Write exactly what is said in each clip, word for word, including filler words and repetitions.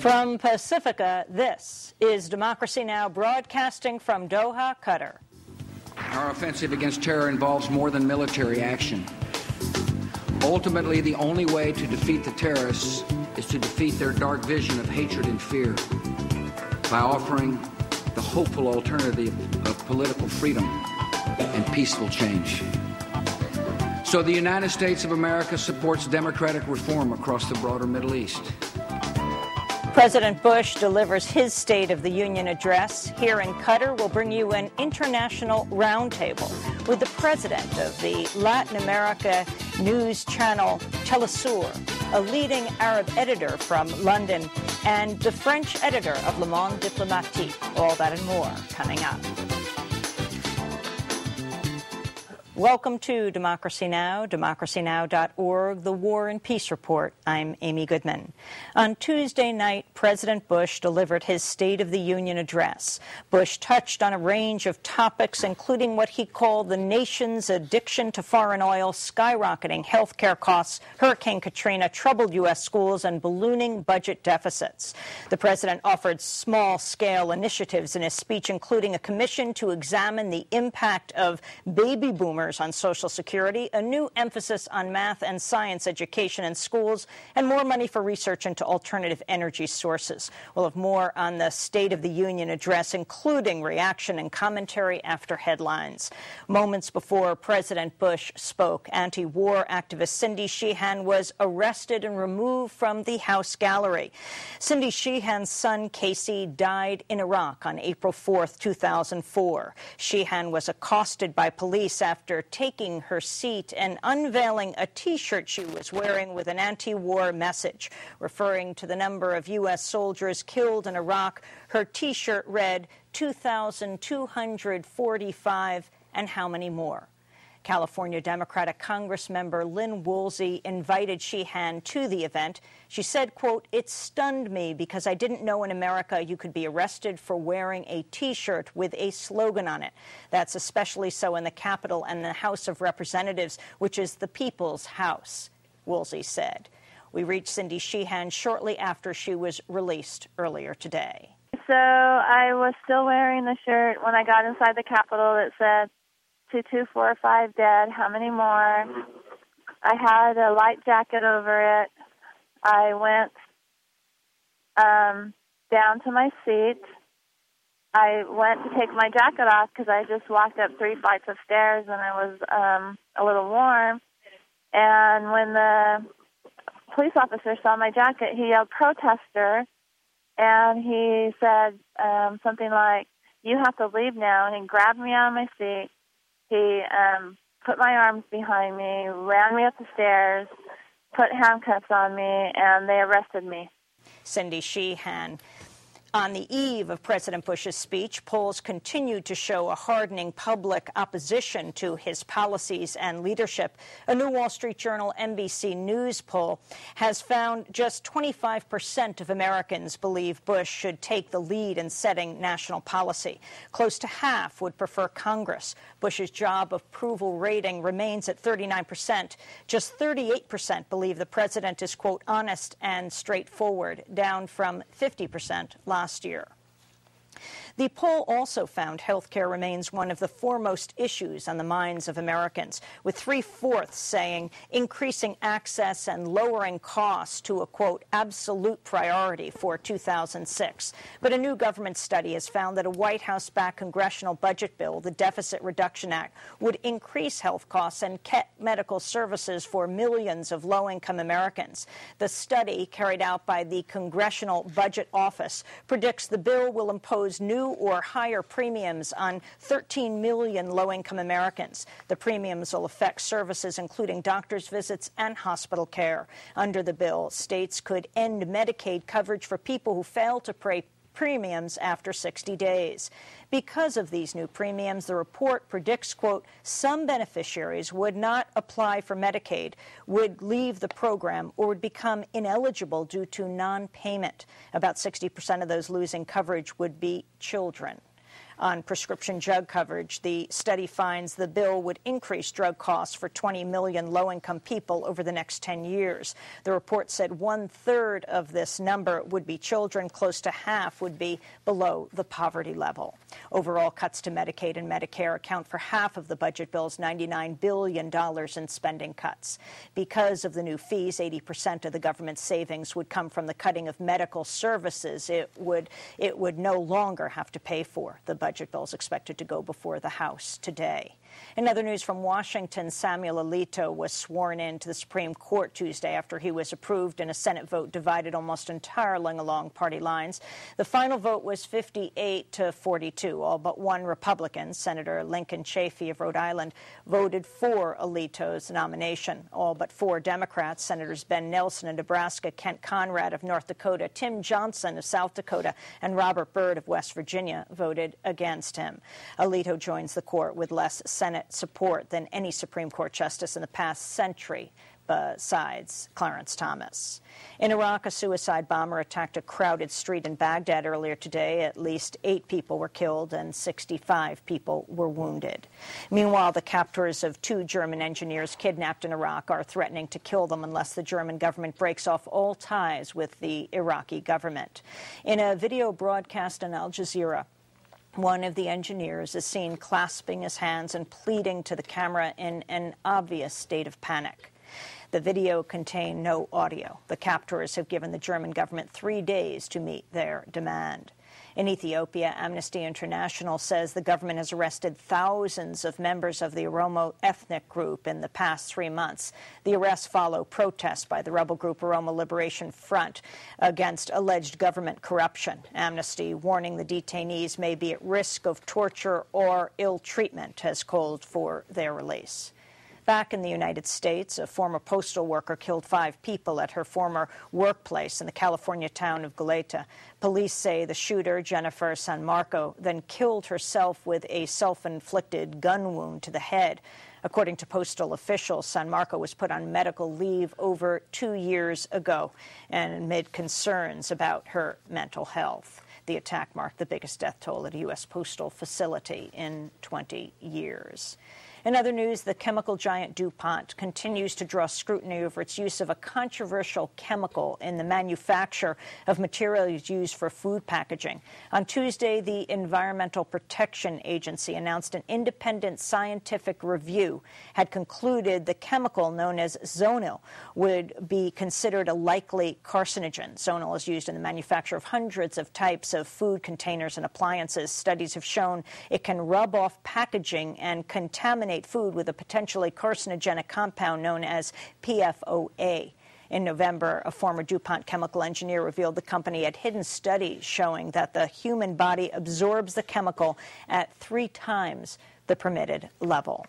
From Pacifica, this is Democracy Now! Broadcasting from Doha, Qatar. Our offensive against terror involves more than military action. Ultimately, the only way to defeat the terrorists is to defeat their dark vision of hatred and fear by offering the hopeful alternative of political freedom and peaceful change. So the United States of America supports democratic reform across the broader Middle East. President Bush delivers his State of the Union address. Here in Qatar, we'll bring you an international roundtable with the president of the Latin America news channel Telesur, a leading Arab editor from London, and the French editor of Le Monde Diplomatique. All that and more coming up. Welcome to Democracy Now!, democracy now dot org, the War and Peace Report. I'm Amy Goodman. On Tuesday night, President Bush delivered his State of the Union address. Bush touched on a range of topics, including what he called the nation's addiction to foreign oil, skyrocketing health care costs, Hurricane Katrina, troubled U S schools, and ballooning budget deficits. The president offered small-scale initiatives in his speech, including a commission to examine the impact of baby boomers on Social Security, a new emphasis on math and science education in schools, and more money for research into alternative energy sources. We'll have more on the State of the Union address, including reaction and commentary after headlines. Moments before President Bush spoke, anti-war activist Cindy Sheehan was arrested and removed from the House gallery. Cindy Sheehan's son, Casey, died in Iraq on April fourth, two thousand four. Sheehan was accosted by police after taking her seat and unveiling a T-shirt she was wearing with an anti-war message. Referring to the number of U S soldiers killed in Iraq, her T-shirt read two thousand two hundred forty-five and how many more? California Democratic Congressmember Lynn Woolsey invited Sheehan to the event. She said, quote, "It stunned me because I didn't know in America you could be arrested for wearing a T-shirt with a slogan on it. That's especially so in the Capitol and the House of Representatives, which is the people's house," Woolsey said. We reached Cindy Sheehan shortly after she was released earlier today. So I was still wearing the shirt when I got inside the Capitol that said, two two four five dead, how many more? I had a light jacket over it. I went um, down to my seat. I went to take my jacket off because I just walked up three flights of stairs and I was um, a little warm. And when the police officer saw my jacket, he yelled, "Protester," and he said um, something like, "You have to leave now," and he grabbed me out of my seat. He um, put my arms behind me, ran me up the stairs, put handcuffs on me, and they arrested me. Cindy Sheehan. On the eve of President Bush's speech, polls continued to show a hardening public opposition to his policies and leadership. A new Wall Street Journal N B C News poll has found just twenty-five percent of Americans believe Bush should take the lead in setting national policy. Close to half would prefer Congress. Bush's job approval rating remains at thirty-nine percent. Just thirty-eight percent believe the president is, quote, honest and straightforward, down from fifty percent last year. The poll also found health care remains one of the foremost issues on the minds of Americans, with three-fourths saying increasing access and lowering costs to a, quote, absolute priority for two thousand six. But a new government study has found that a White House-backed congressional budget bill, the Deficit Reduction Act, would increase health costs and cut medical services for millions of low-income Americans. The study, carried out by the Congressional Budget Office, predicts the bill will impose new or higher premiums on thirteen million low-income Americans. The premiums will affect services including doctor's visits and hospital care. Under the bill, states could end Medicaid coverage for people who fail to pay premiums after sixty days. Because of these new premiums, the report predicts, quote, some beneficiaries would not apply for Medicaid, would leave the program, or would become ineligible due to non-payment. About sixty percent of those losing coverage would be children. on prescription drug coverage. The study finds the bill would increase drug costs for twenty million low-income people over the next ten years. The report said one-third of this number would be children. Close to half would be below the poverty level. Overall, cuts to Medicaid and Medicare account for half of the budget bill's ninety-nine billion dollars in spending cuts. Because of the new fees, eighty percent of the government's savings would come from the cutting of medical services. It would, it would no longer have to pay for. The budget bill is expected to go before the House today. In other news from Washington, Samuel Alito was sworn in to the Supreme Court Tuesday after he was approved in a Senate vote divided almost entirely along party lines. The final vote was fifty-eight to forty-two. All but one Republican, Senator Lincoln Chafee of Rhode Island, voted for Alito's nomination. All but four Democrats, Senators Ben Nelson of Nebraska, Kent Conrad of North Dakota, Tim Johnson of South Dakota, and Robert Byrd of West Virginia, voted against him. Alito joins the court with less Senate support than any Supreme Court justice in the past century, besides Clarence Thomas. In Iraq, a suicide bomber attacked a crowded street in Baghdad earlier today. At least eight people were killed and sixty-five people were wounded. Meanwhile, the captors of two German engineers kidnapped in Iraq are threatening to kill them unless the German government breaks off all ties with the Iraqi government. In a video broadcast on Al Jazeera, one of the engineers is seen clasping his hands and pleading to the camera in an obvious state of panic. The video contained no audio. The captors have given the German government three days to meet their demand. In Ethiopia, Amnesty International says the government has arrested thousands of members of the Oromo ethnic group in the past three months. The arrests follow protests by the rebel group Oromo Liberation Front against alleged government corruption. Amnesty, warning the detainees may be at risk of torture or ill treatment, has called for their release. Back in the United States, a former postal worker killed five people at her former workplace in the California town of Goleta. Police say the shooter, Jennifer San Marco, then killed herself with a self-inflicted gun wound to the head. According to postal officials, San Marco was put on medical leave over two years ago and amid concerns about her mental health. The attack marked the biggest death toll at a U S postal facility in twenty years. In other news, the chemical giant DuPont continues to draw scrutiny over its use of a controversial chemical in the manufacture of materials used for food packaging. On Tuesday, the Environmental Protection Agency announced an independent scientific review had concluded the chemical known as Zonil would be considered a likely carcinogen. Zonil is used in the manufacture of hundreds of types of food containers and appliances. Studies have shown it can rub off packaging and contaminate food with a potentially carcinogenic compound known as P F O A. In November, a former DuPont chemical engineer revealed the company had hidden studies showing that the human body absorbs the chemical at three times the permitted level.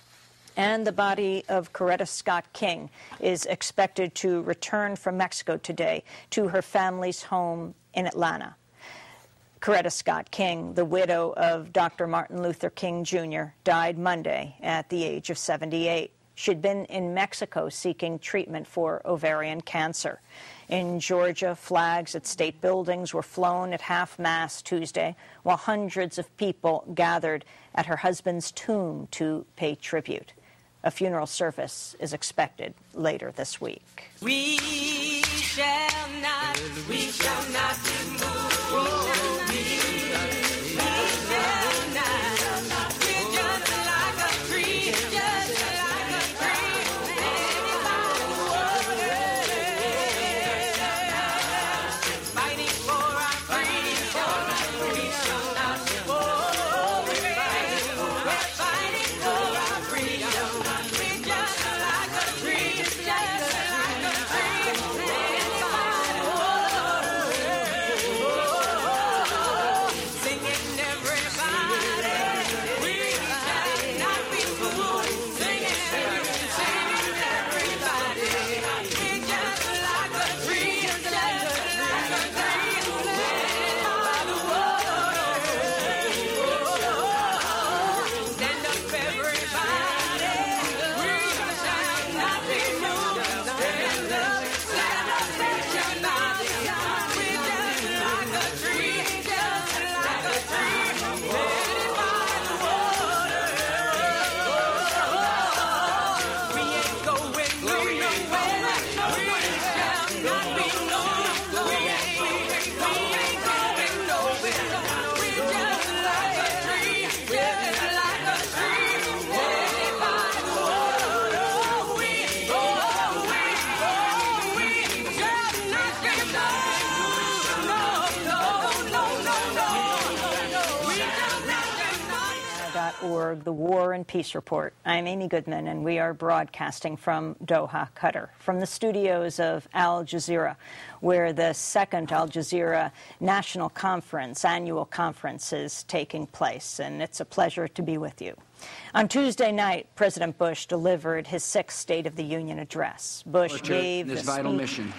And the body of Coretta Scott King is expected to return from Mexico today to her family's home in Atlanta. Coretta Scott King, the widow of Doctor Martin Luther King Junior, died Monday at the age of seventy-eight. She'd been in Mexico seeking treatment for ovarian cancer. In Georgia, flags at state buildings were flown at half-mast Tuesday, while hundreds of people gathered at her husband's tomb to pay tribute. A funeral service is expected later this week. We shall not, we shall not be moved. dot org, The War and Peace Report. I'm Amy Goodman, and we are broadcasting from Doha, Qatar, from the studios of Al Jazeera, where the second Al Jazeera National Conference, annual conference, is taking place, and it's a pleasure to be with you. On Tuesday night, President Bush delivered his sixth State of the Union address. Bush gave this the vital speech mission.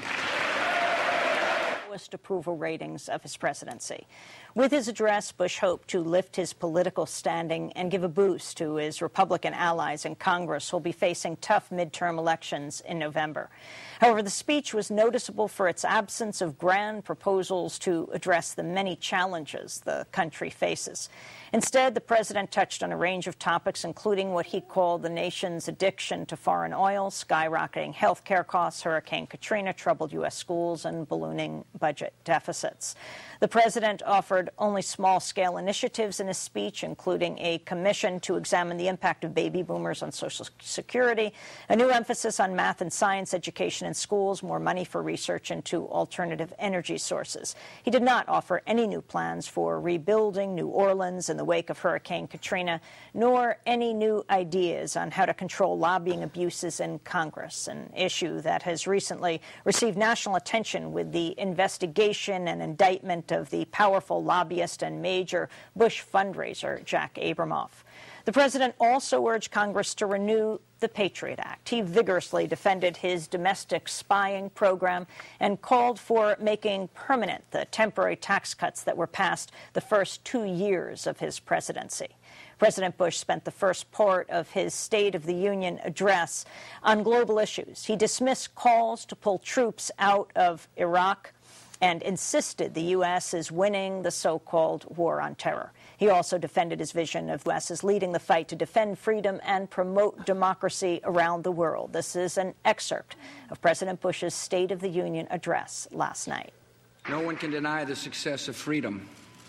lowest approval ratings of his presidency. With his address, Bush hoped to lift his political standing and give a boost to his Republican allies in Congress who will be facing tough midterm elections in November. However, the speech was noticeable for its absence of grand proposals to address the many challenges the country faces. Instead, the president touched on a range of topics, including what he called the nation's addiction to foreign oil, skyrocketing health care costs, Hurricane Katrina, troubled U S schools, and ballooning budget deficits. The president offered only small-scale initiatives in his speech, including a commission to examine the impact of baby boomers on Social Security, a new emphasis on math and science education in schools, more money for research into alternative energy sources. He did not offer any new plans for rebuilding New Orleans in the wake of Hurricane Katrina, nor any new ideas on how to control lobbying abuses in Congress, an issue that has recently received national attention with the investigation and indictment of the powerful lobbyist and major Bush fundraiser, Jack Abramoff. The president also urged Congress to renew the Patriot Act. He vigorously defended his domestic spying program and called for making permanent the temporary tax cuts that were passed the first two years of his presidency. President Bush spent the first part of his State of the Union address on global issues. He dismissed calls to pull troops out of Iraq and insisted the U S is winning the so-called war on terror. He also defended his vision of the U S as leading the fight to defend freedom and promote democracy around the world. This is an excerpt of President Bush's State of the Union address last night. No one can deny the success of freedom,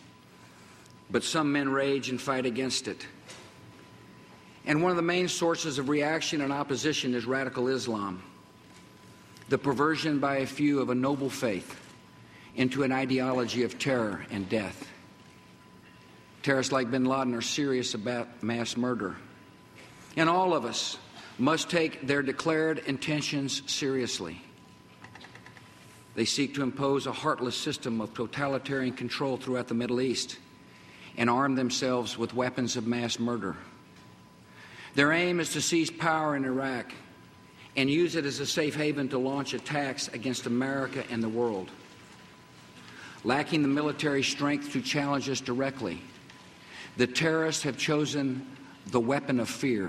but some men rage and fight against it. And one of the main sources of reaction and opposition is radical Islam, the perversion by a few of a noble faith into an ideology of terror and death. Terrorists like bin Laden are serious about mass murder. And all of us must take their declared intentions seriously. They seek to impose a heartless system of totalitarian control throughout the Middle East and arm themselves with weapons of mass murder. Their aim is to seize power in Iraq and use it as a safe haven to launch attacks against America and the world. Lacking the military strength to challenge us directly, the terrorists have chosen the weapon of fear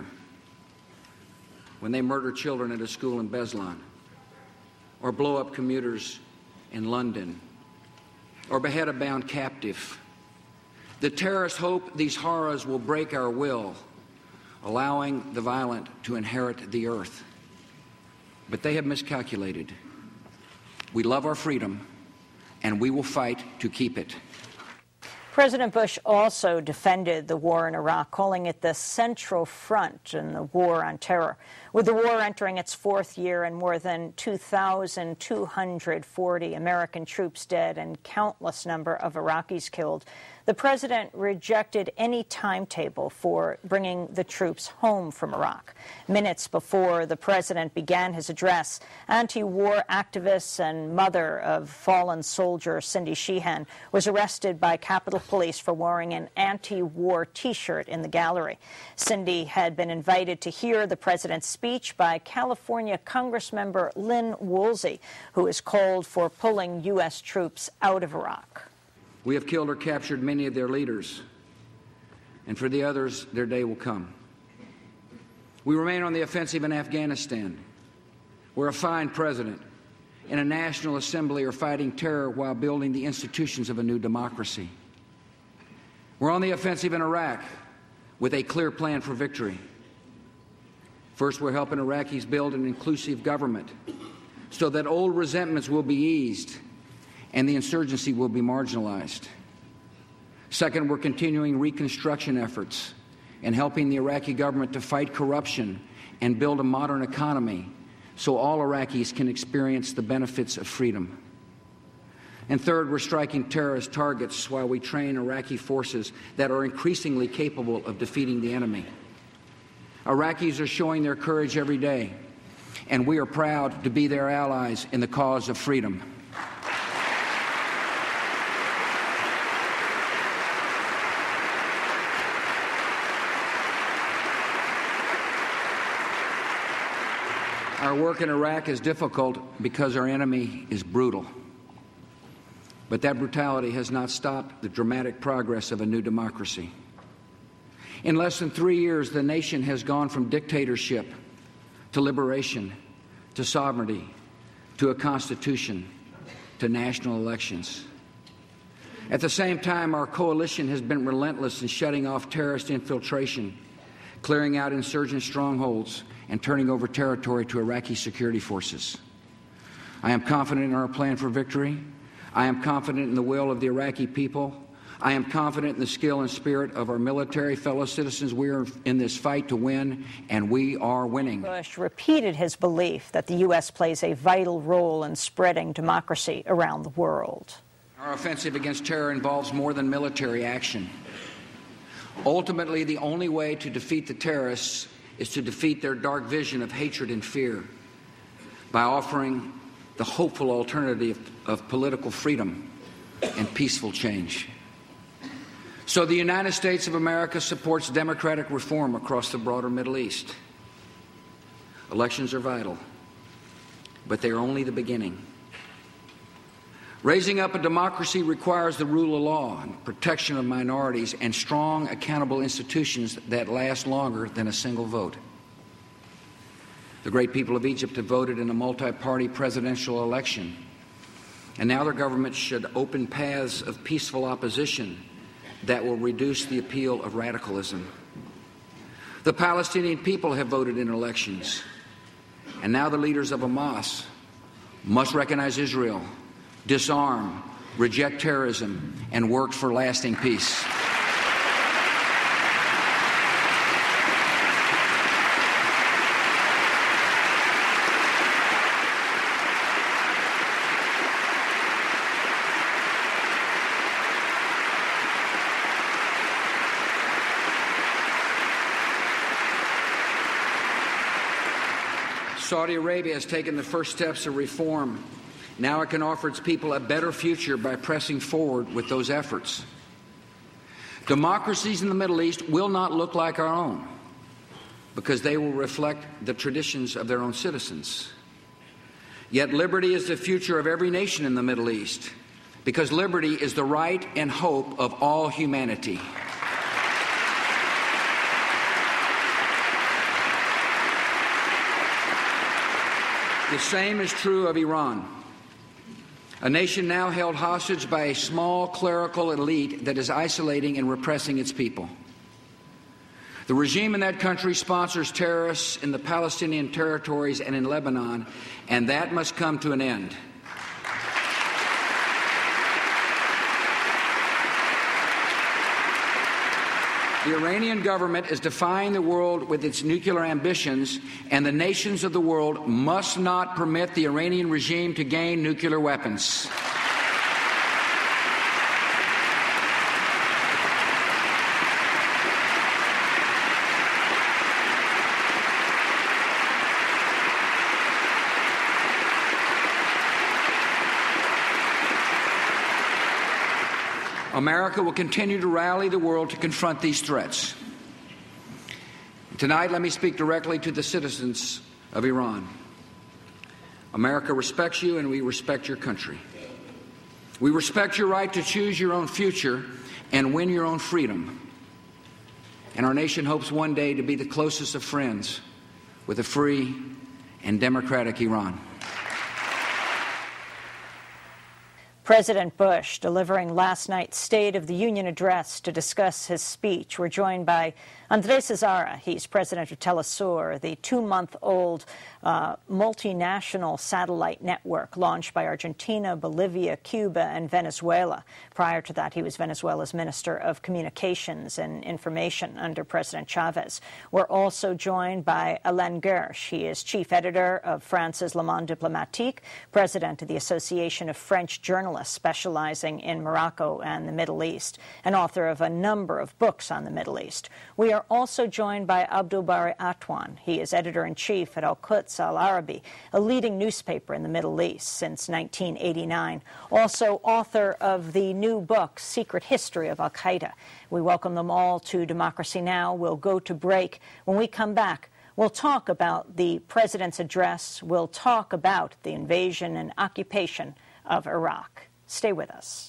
when they murder children at a school in Beslan, or blow up commuters in London, or behead a bound captive. The terrorists hope these horrors will break our will, allowing the violent to inherit the earth. But they have miscalculated. We love our freedom, and we will fight to keep it. President Bush also defended the war in Iraq, calling it the central front in the war on terror. With the war entering its fourth year and more than two thousand two hundred forty American troops dead and countless number of Iraqis killed, the president rejected any timetable for bringing the troops home from Iraq. Minutes before the president began his address, anti-war activist and mother of fallen soldier Cindy Sheehan was arrested by Capitol Police for wearing an anti-war T-shirt in the gallery. Cindy had been invited to hear the president's speech by California Congressmember Lynn Woolsey, who has called for pulling U S troops out of Iraq. We have killed or captured many of their leaders, and for the others, their day will come. We remain on the offensive in Afghanistan, where a fine president and a National Assembly are fighting terror while building the institutions of a new democracy. We're on the offensive in Iraq with a clear plan for victory. First, we're helping Iraqis build an inclusive government so that old resentments will be eased and the insurgency will be marginalized. Second, we're continuing reconstruction efforts and helping the Iraqi government to fight corruption and build a modern economy so all Iraqis can experience the benefits of freedom. And third, we're striking terrorist targets while we train Iraqi forces that are increasingly capable of defeating the enemy. Iraqis are showing their courage every day, and we are proud to be their allies in the cause of freedom. Our work in Iraq is difficult because our enemy is brutal. But that brutality has not stopped the dramatic progress of a new democracy. In less than three years, the nation has gone from dictatorship to liberation, to sovereignty, to a constitution, to national elections. At the same time, our coalition has been relentless in shutting off terrorist infiltration, clearing out insurgent strongholds, and turning over territory to Iraqi security forces. I am confident in our plan for victory. I am confident in the will of the Iraqi people. I am confident in the skill and spirit of our military fellow citizens. We are in this fight to win, and we are winning. Bush repeated his belief that the U S plays a vital role in spreading democracy around the world. Our offensive against terror involves more than military action. Ultimately, the only way to defeat the terrorists is to defeat their dark vision of hatred and fear by offering the hopeful alternative of political freedom and peaceful change. So the United States of America supports democratic reform across the broader Middle East. Elections are vital, but they are only the beginning. Raising up a democracy requires the rule of law and protection of minorities and strong, accountable institutions that last longer than a single vote. The great people of Egypt have voted in a multi-party presidential election, and now their government should open paths of peaceful opposition that will reduce the appeal of radicalism. The Palestinian people have voted in elections, and now the leaders of Hamas must recognize Israel, disarm, reject terrorism, and work for lasting peace. Saudi Arabia has taken the first steps of reform. Now it can offer its people a better future by pressing forward with those efforts. Democracies in the Middle East will not look like our own because they will reflect the traditions of their own citizens. Yet liberty is the future of every nation in the Middle East because liberty is the right and hope of all humanity. The same is true of Iran, a nation now held hostage by a small clerical elite that is isolating and repressing its people. The regime in that country sponsors terrorists in the Palestinian territories and in Lebanon, and that must come to an end. The Iranian government is defying the world with its nuclear ambitions, and the nations of the world must not permit the Iranian regime to gain nuclear weapons. America will continue to rally the world to confront these threats. Tonight, let me speak directly to the citizens of Iran. America respects you, and we respect your country. We respect your right to choose your own future and win your own freedom. And our nation hopes one day to be the closest of friends with a free and democratic Iran. President Bush delivering last night's State of the Union address to discuss his speech. We're joined by Andres Azara. He's president of Telesur, the two-month-old uh, multinational satellite network launched by Argentina, Bolivia, Cuba, and Venezuela. Prior to that, he was Venezuela's Minister of Communications and Information under President Chavez. We're also joined by Alain Gersh. He is chief editor of France's Le Monde Diplomatique, president of the Association of French Journalists, journalist specializing in Morocco and the Middle East, and author of a number of books on the Middle East. We are also joined by Abdulbari Atwan. He is editor-in-chief at Al-Quds Al-Arabi, a leading newspaper in the Middle East since nineteen eighty-nine. Also author of the new book, Secret History of Al-Qaeda. We welcome them all to Democracy Now! We'll go to break. When we come back, we'll talk about the president's address. We'll talk about the invasion and occupation of Iraq. Stay with us.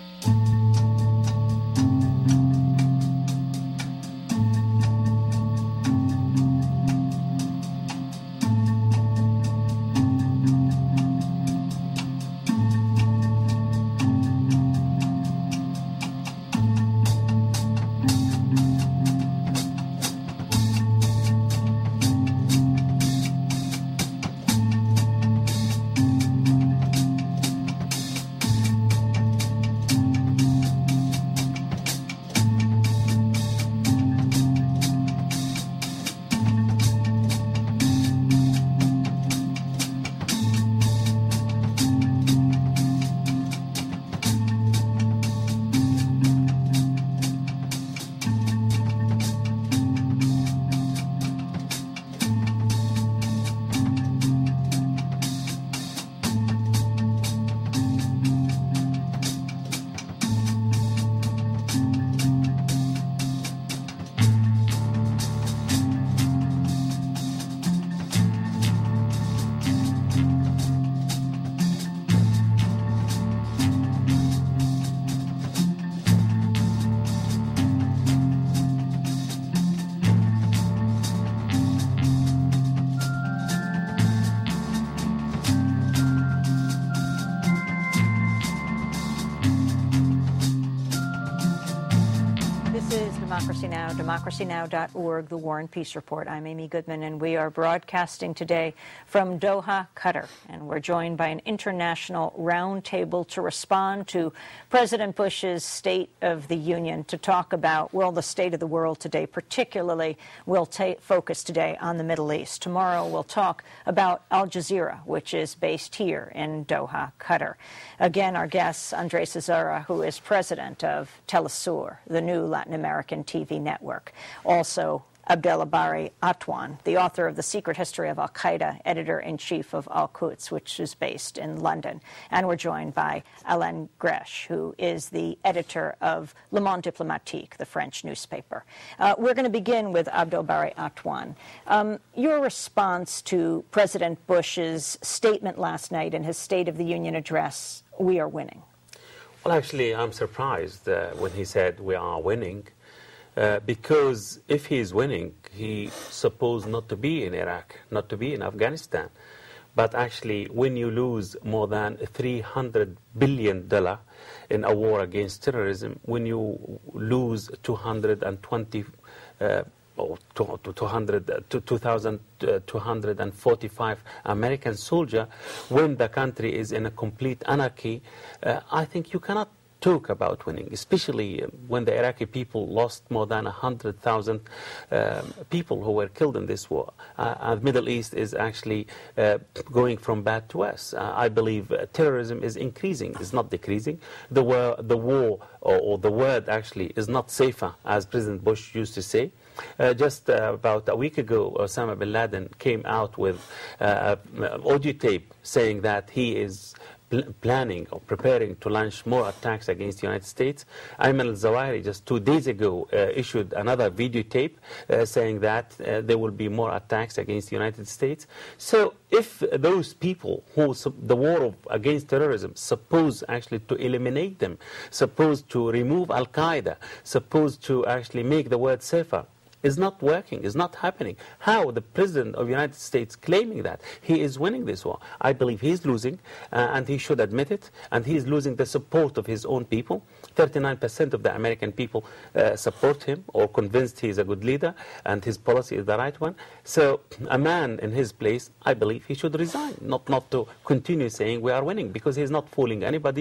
Democracy Now!, democracy now dot org, the War and Peace Report. I'm Amy Goodman, and we are broadcasting today from Doha, Qatar. And we're joined by an international roundtable to respond to President Bush's State of the Union, to talk about, well, the state of the world today. Particularly, we'll ta- focus today on the Middle East. Tomorrow, we'll talk about Al Jazeera, which is based here in Doha, Qatar. Again, our guest, Andres Azara, who is president of Telesur, the new Latin American T V network. Also, Abdulbari Atwan, the author of The Secret History of Al-Qaeda, editor-in-chief of Al-Quds, which is based in London. And we're joined by Alain Gresh, who is the editor of Le Monde Diplomatique, the French newspaper. Uh, we're going to begin with Abdulbari Atwan. Um, your response to President Bush's statement last night in his State of the Union address, "We are winning." Well, actually, I'm surprised uh, when he said we are winning. Uh, because if he is winning, he's supposed not to be in Iraq, not to be in Afghanistan. But actually, when you lose more than three hundred billion dollars in a war against terrorism, when you lose two hundred twenty, uh, or two hundred, two thousand two hundred forty-five American soldiers, when the country is in a complete anarchy, uh, I think you cannot talk about winning, especially when the Iraqi people lost more than one hundred thousand um, people who were killed in this war. Uh, the Middle East is actually uh, going from bad to worse. Uh, I believe uh, terrorism is increasing, it's not decreasing. The war, the war or, or the word actually is not safer, as President Bush used to say. Uh, just uh, about a week ago, Osama bin Laden came out with uh, an audio tape saying that he is Pl planning or preparing to launch more attacks against the United States. Ayman al-Zawahiri just two days ago uh, issued another videotape uh, saying that uh, there will be more attacks against the United States. So if those people who the war of, against terrorism suppose actually to eliminate them, supposed to remove Al-Qaeda, supposed to actually make the world safer, is not working, is not happening. How the President of the United States claiming that he is winning this war? I believe he's losing, uh, and he should admit it, and he's losing the support of his own people. thirty-nine percent of the American people uh, support him or convinced he's a good leader and his policy is the right one. So a man in his place, I believe he should resign, not, not to continue saying we are winning, because he's not fooling anybody.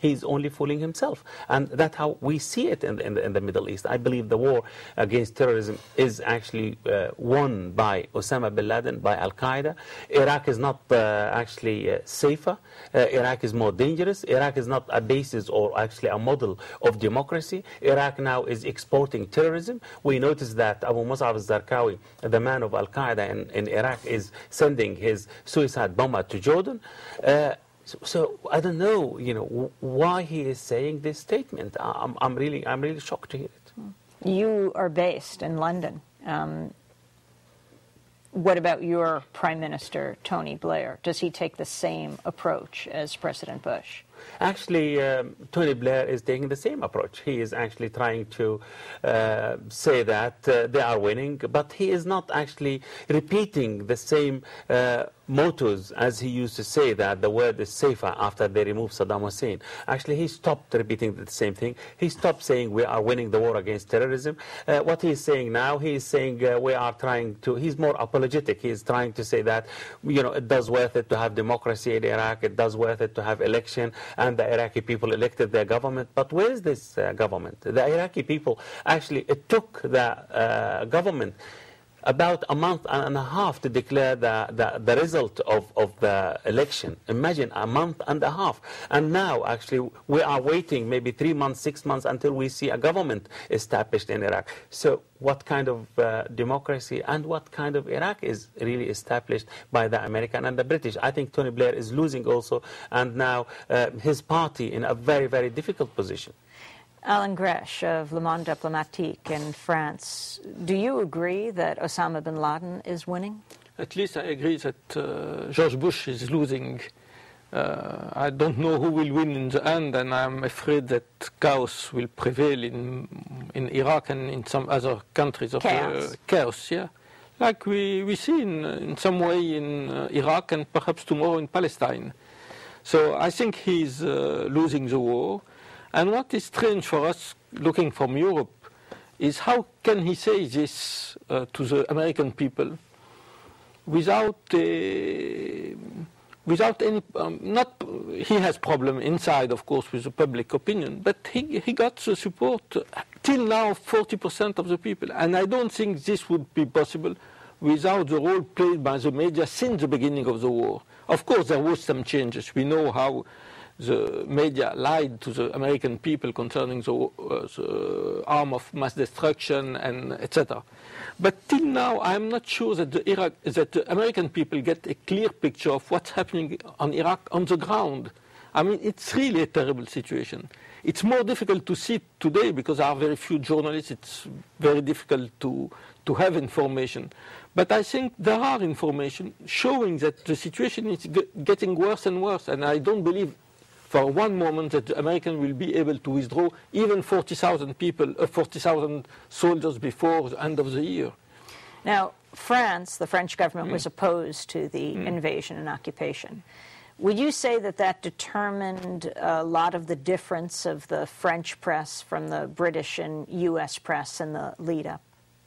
he's only fooling himself. And that's how we see it in the, in the, in the Middle East. I believe the war against terrorism is actually uh, won by Osama bin Laden, by Al-Qaeda. Iraq is not uh, actually uh, safer. Uh, Iraq is more dangerous. Iraq is not a basis or actually a model of democracy. Iraq now is exporting terrorism. We notice that Abu Mus'ab al-Zarqawi, the man of Al-Qaeda in, in Iraq, is sending his suicide bomber to Jordan. Uh, so, so I don't know, you know, why he is saying this statement. I'm, I'm really, I'm really shocked to hear it. You are based in London. Um, what about your Prime Minister, Tony Blair? Does he take the same approach as President Bush? Actually, um, Tony Blair is taking the same approach. He is actually trying to uh, say that uh, they are winning, but he is not actually repeating the same uh, mottos as he used to say that the world is safer after they removed Saddam Hussein. Actually, he stopped repeating the same thing. He stopped saying we are winning the war against terrorism. Uh, what he is saying now, he is saying uh, we are trying to, he's more apologetic. He is trying to say that, you know, it does worth it to have democracy in Iraq, it does worth it to have election, and the Iraqi people elected their government. But where is this uh, government? The Iraqi people, actually, it took the uh, government about a month and a half to declare the, the, the result of, of the election. Imagine, a month and a half. And now, actually, we are waiting maybe three months, six months until we see a government established in Iraq. So what kind of uh, democracy and what kind of Iraq is really established by the American and the British? I think Tony Blair is losing also, and now uh, his party in a very, very difficult position. Alan Gresh of Le Monde Diplomatique in France, do you agree that Osama bin Laden is winning? At least I agree that uh, George Bush is losing. Uh, I don't know who will win in the end, and I'm afraid that chaos will prevail in in Iraq and in some other countries of chaos. Uh, chaos, yeah. Like we, we see in, in some way in uh, Iraq and perhaps tomorrow in Palestine. So I think he's uh, losing the war. And what is strange for us, looking from Europe, is how can he say this uh, to the American people without, uh, without any, um, not, he has problem inside, of course, with the public opinion, but he, he got the support, uh, till now, forty percent of the people. And I don't think this would be possible without the role played by the media since the beginning of the war. Of course, there was some changes. We know how the media lied to the American people concerning the, uh, the arm of mass destruction and et cetera. But till now, I'm not sure that the, Iraq, that the American people get a clear picture of what's happening on Iraq on the ground. I mean, it's really a terrible situation. It's more difficult to see today because there are very few journalists. It's very difficult to, to have information. But I think there are information showing that the situation is getting worse and worse, and I don't believe for one moment that the Americans will be able to withdraw even forty thousand people, uh, forty thousand soldiers before the end of the year. Now, France, the French government, mm. was opposed to the mm. invasion and occupation. Would you say that that determined a lot of the difference of the French press from the British and U S press in the lead-up?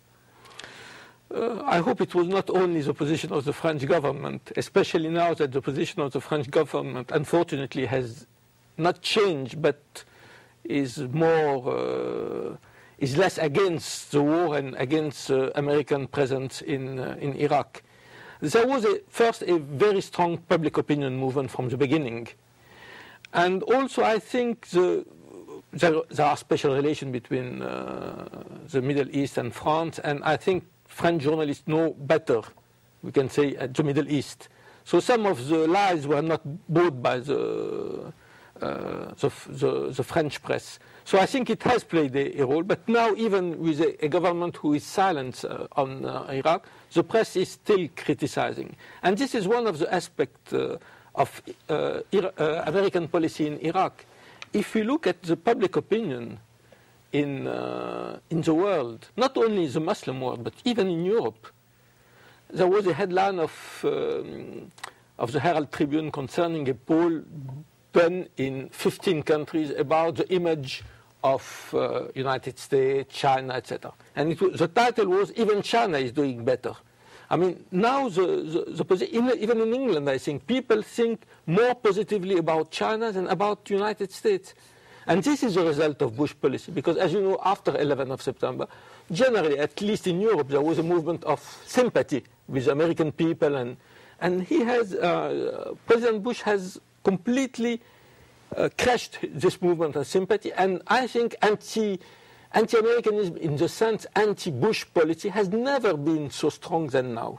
Uh, I hope it was not only the position of the French government, especially now that the position of the French government, unfortunately, has not changed, but is more, uh, is less against the war and against uh, American presence in uh, in Iraq. There was a, first a very strong public opinion movement from the beginning, and also I think the, there, there are special relations between uh, the Middle East and France, and I think French journalists know better, we can say, at the Middle East. So some of the lies were not bought by the, uh, the, the, the French press. So I think it has played a, a role. But now, even with a, a government who is silent uh, on uh, Iraq, the press is still criticizing. And this is one of the aspects uh, of uh, uh, American policy in Iraq. If we look at the public opinion in, uh, in the world, not only the Muslim world, but even in Europe, there was a headline of, um, of the Herald Tribune concerning a poll done in fifteen countries about the image of uh, United States, China, et cetera. And it was, the title was, "Even China is doing better." I mean, now the, the, the posi- even in England, I think, people think more positively about China than about the United States. And this is a result of Bush policy, because as you know, after eleventh of September, generally, at least in Europe, there was a movement of sympathy with American people, and, and he has, uh, President Bush has completely uh, crushed this movement of sympathy, and I think anti, anti-Americanism, in the sense anti-Bush policy, has never been so strong than now.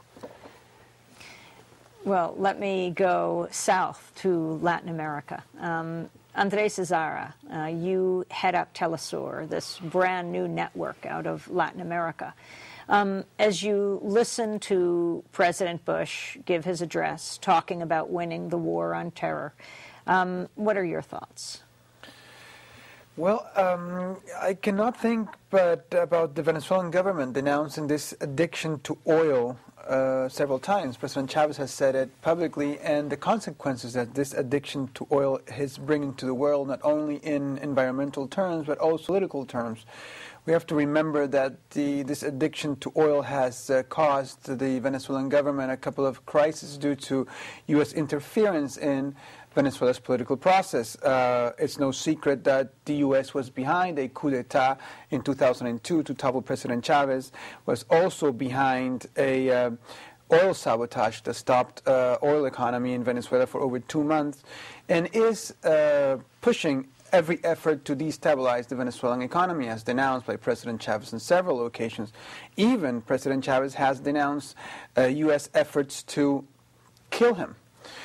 Well, let me go south to Latin America. Um, Andres Azara, uh, you head up Telesur, this brand new network out of Latin America. Um, as you listen to President Bush give his address talking about winning the war on terror, um, what are your thoughts? Well, um, I cannot think but about the Venezuelan government denouncing this addiction to oil uh, several times. President Chavez has said it publicly, and the consequences that this addiction to oil is bringing to the world, not only in environmental terms, but also political terms. We have to remember that the, this addiction to oil has uh, caused the Venezuelan government a couple of crises due to U S interference in Venezuela's political process. Uh, it's no secret that the U S was behind a coup d'etat in two thousand two to topple President Chavez, was also behind a uh, oil sabotage that stopped uh, oil economy in Venezuela for over two months, and is uh, pushing every effort to destabilize the Venezuelan economy, as denounced by President Chavez on several occasions. Even President Chavez has denounced uh, U S efforts to kill him.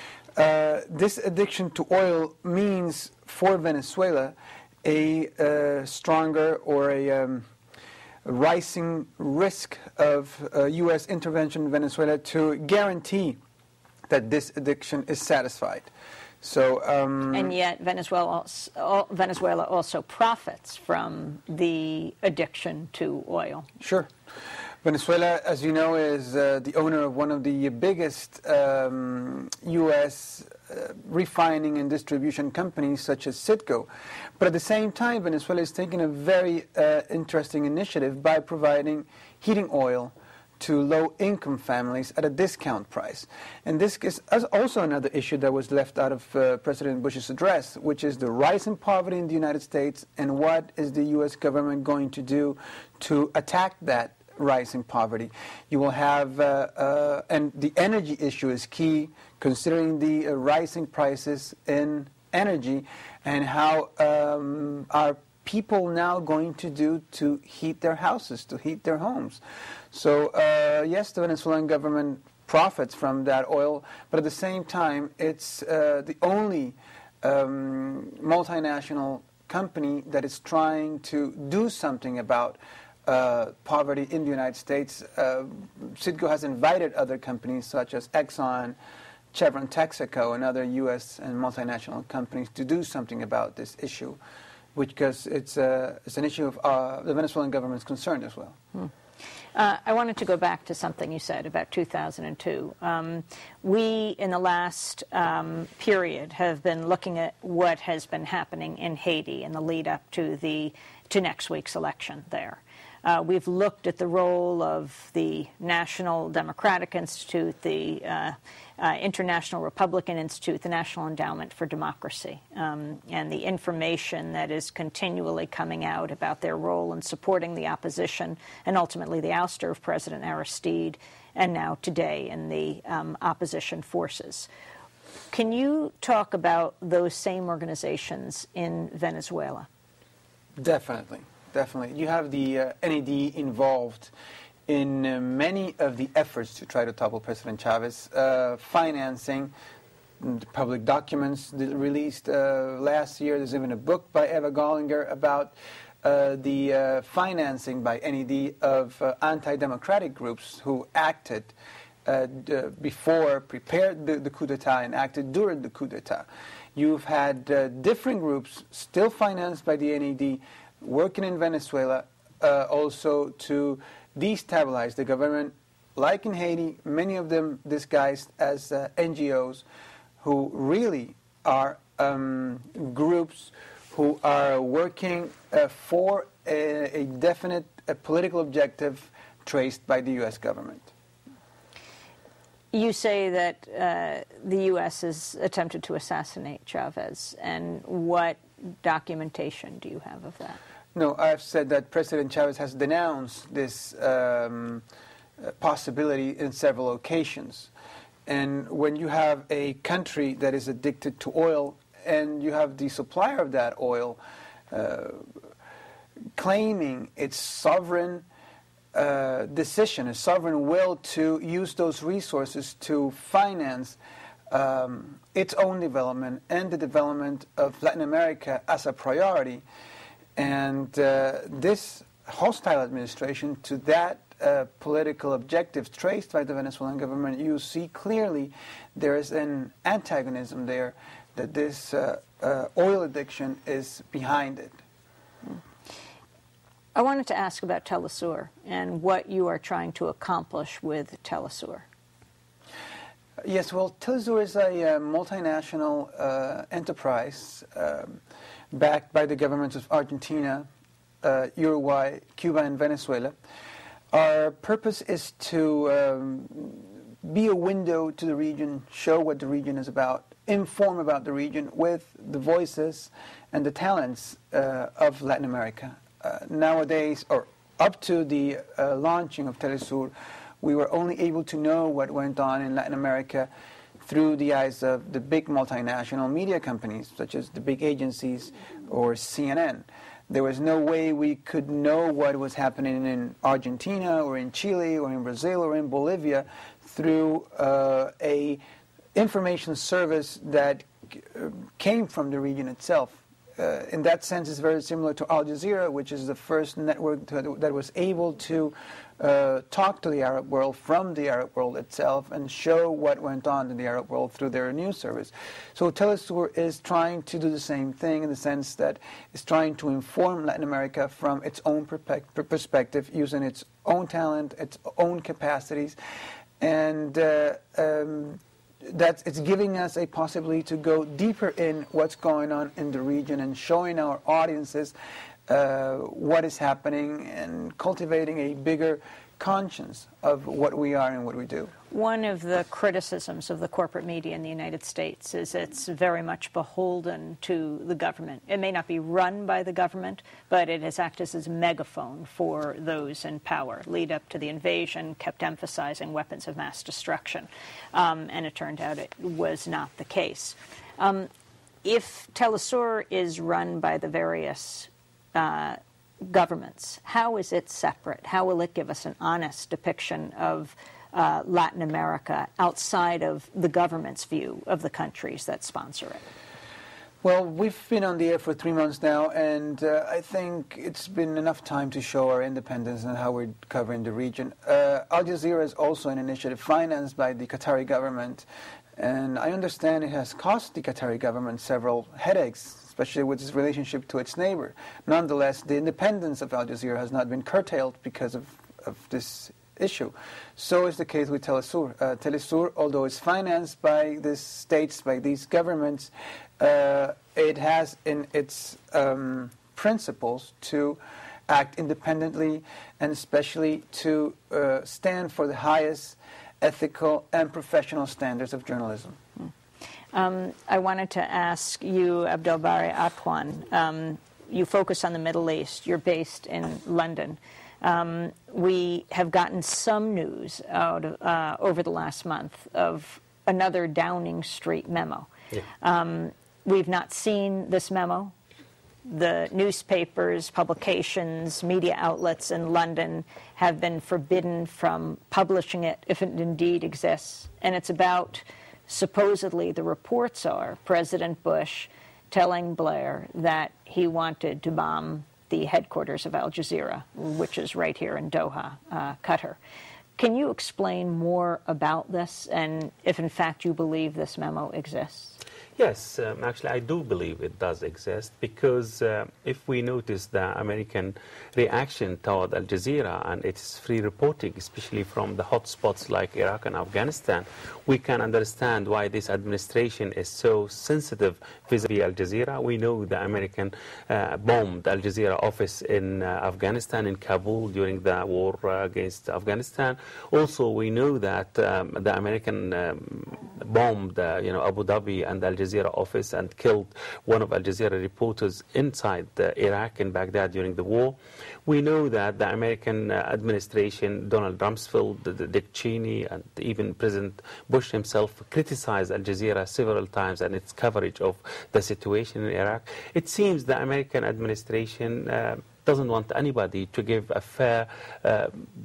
Uh, this addiction to oil means for Venezuela a uh, stronger or a um, rising risk of uh, U S intervention in Venezuela to guarantee that this addiction is satisfied. So, um, and yet Venezuela also, Venezuela also profits from the addiction to oil. Sure. Venezuela, as you know, is uh, the owner of one of the biggest um, U S uh, refining and distribution companies, such as Citgo. But at the same time, Venezuela is taking a very uh, interesting initiative by providing heating oil to low-income families at a discount price. And this is also another issue that was left out of uh, President Bush's address, which is the rise in poverty in the United States, and what is the U S government going to do to attack that rise in poverty. You will have, uh, uh, and the energy issue is key, considering the uh, rising prices in energy, and how um, are people now going to do to heat their houses, to heat their homes. So, uh, yes, the Venezuelan government profits from that oil, but at the same time, it's uh, the only um, multinational company that is trying to do something about Uh, poverty in the United States. Uh, Citgo has invited other companies such as Exxon, Chevron, Texaco, and other U S and multinational companies to do something about this issue, which because it's, uh, it's an issue of uh, the Venezuelan government's concern as well. Hmm. Uh, I wanted to go back to something you said about two thousand two. Um, we, in the last um, period, have been looking at what has been happening in Haiti in the lead up to the to next week's election there. Uh, we've looked at the role of the National Democratic Institute, the uh, uh, International Republican Institute, the National Endowment for Democracy, um, and the information that is continually coming out about their role in supporting the opposition and ultimately the ouster of President Aristide, and now today in the um, opposition forces. Can you talk about those same organizations in Venezuela? Definitely. Definitely. You have the uh, N A D involved in uh, many of the efforts to try to topple President Chavez, uh, financing the public documents that released uh, last year. There's even a book by Eva Gollinger about uh, the uh, financing by N A D of uh, anti-democratic groups who acted uh, d- before, prepared the, the coup d'etat, and acted during the coup d'etat. You've had uh, different groups still financed by the N A D working in Venezuela uh, also to destabilize the government, like in Haiti, many of them disguised as uh, N G Os, who really are um, groups who are working uh, for a, a definite a political objective traced by the U S government. You say that uh, the U S has attempted to assassinate Chavez, and what documentation do you have of that? No, I've said that President Chavez has denounced this um, possibility in several occasions. And when you have a country that is addicted to oil and you have the supplier of that oil uh, claiming its sovereign uh, decision, a sovereign will to use those resources to finance um, its own development and the development of Latin America as a priority, and uh, this hostile administration to that Uh, political objectives traced by the Venezuelan government, you see clearly there is an antagonism there, that this uh, uh, oil addiction is behind it. I wanted to ask about Telesur and what you are trying to accomplish with Telesur. Yes, well, Telesur is a uh, multinational uh, enterprise um, backed by the governments of Argentina, uh, Uruguay, Cuba, and Venezuela. Our purpose is to um, be a window to the region, show what the region is about, inform about the region with the voices and the talents uh, of Latin America. Uh, nowadays, or up to the uh, launching of Telesur, we were only able to know what went on in Latin America through the eyes of the big multinational media companies, such as the big agencies or C N N. There was no way we could know what was happening in Argentina or in Chile or in Brazil or in Bolivia through uh, a information service that came from the region itself. Uh, in that sense, it's very similar to Al Jazeera, which is the first network to, that was able to uh, talk to the Arab world from the Arab world itself and show what went on in the Arab world through their news service. So Telesur is trying to do the same thing in the sense that it's trying to inform Latin America from its own perspective, using its own talent, its own capacities, and uh, um, that it's giving us a possibility to go deeper in what's going on in the region and showing our audiences uh, what is happening and cultivating a bigger conscience of what we are and what we do. One of the criticisms of the corporate media in the United States is it's very much beholden to the government. It may not be run by the government, but it has acted as a megaphone for those in power. Lead up to the invasion, kept emphasizing weapons of mass destruction, um, and it turned out it was not the case. Um, if Telesur is run by the various uh, governments, how is it separate? How will it give us an honest depiction of uh, Latin America outside of the government's view of the countries that sponsor it? Well, we've been on the air for three months now, and uh, I think it's been enough time to show our independence and how we're covering the region. Uh, Al Jazeera is also an initiative financed by the Qatari government, and I understand it has cost the Qatari government several headaches, especially with its relationship to its neighbor. Nonetheless, the independence of Al Jazeera has not been curtailed because of, of this issue. So is the case with Telesur. Uh, Telesur, although it's financed by these states, by these governments, uh, it has in its um, principles to act independently and especially to uh, stand for the highest ethical and professional standards of journalism. Mm. Um, I wanted to ask you, Abdelbari Atwan, um, you focus on the Middle East. You're based in London. Um, we have gotten some news out of, uh, over the last month of another Downing Street memo. Yeah. Um, we've not seen this memo. The newspapers, publications, media outlets in London have been forbidden from publishing it if it indeed exists. And it's about, supposedly, the reports are President Bush telling Blair that he wanted to bomb the headquarters of Al Jazeera, which is right here in Doha, uh, Qatar. Can you explain more about this and if, in fact, you believe this memo exists? Yes, um, actually, I do believe it does exist because uh, if we notice the American reaction toward Al Jazeera and its free reporting, especially from the hotspots like Iraq and Afghanistan, we can understand why this administration is so sensitive vis-a-vis Al Jazeera. We know the American uh, bombed Al Jazeera office in uh, Afghanistan, in Kabul, during the war uh, against Afghanistan. Also, we know that um, the American um, bombed uh, you know, Abu Dhabi and Al Jazeera office and killed one of Al Jazeera reporters inside uh, Iraq in Baghdad during the war. We know that the American uh, administration, Donald Rumsfeld, the, the Dick Cheney, and even President Bush himself criticized Al Jazeera several times and its coverage of the situation in Iraq. It seems the American administration uh, doesn't want anybody to give a fair uh,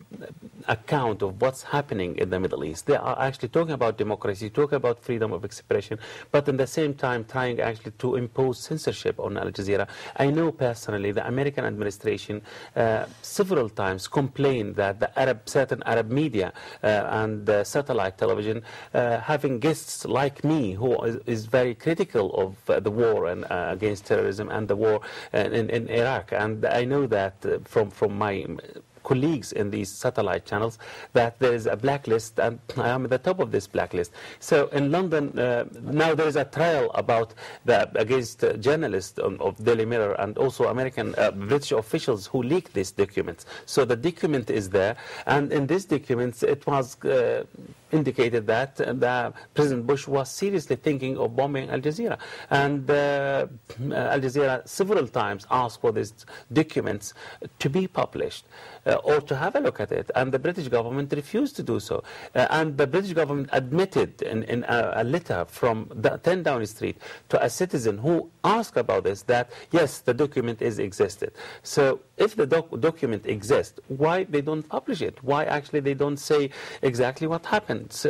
account of what's happening in the Middle East. They are actually talking about democracy, talking about freedom of expression, but at the same time trying actually to impose censorship on Al Jazeera. I know personally the American administration uh, several times complained that the Arab, certain Arab media uh, and uh, satellite television uh, having guests like me who is, is very critical of uh, the war and uh, against terrorism and the war uh, in, in Iraq. And I know that uh, from, from my colleagues in these satellite channels that there is a blacklist, and I am at the top of this blacklist. So in London, uh, now there is a trial about the, against uh, journalists of, of Daily Mirror and also American, uh, British officials who leaked these documents. So the document is there, and in these documents it was uh, indicated that uh, the President Bush was seriously thinking of bombing Al Jazeera. And uh, Al Jazeera several times asked for these documents to be published uh, or to have a look at it. And the British government refused to do so. Uh, and the British government admitted in, in a, a letter from the ten Downing Street to a citizen who asked about this that, yes, the document is existed. So if the doc document exists, why they don't publish it? Why actually they don't say exactly what happened? So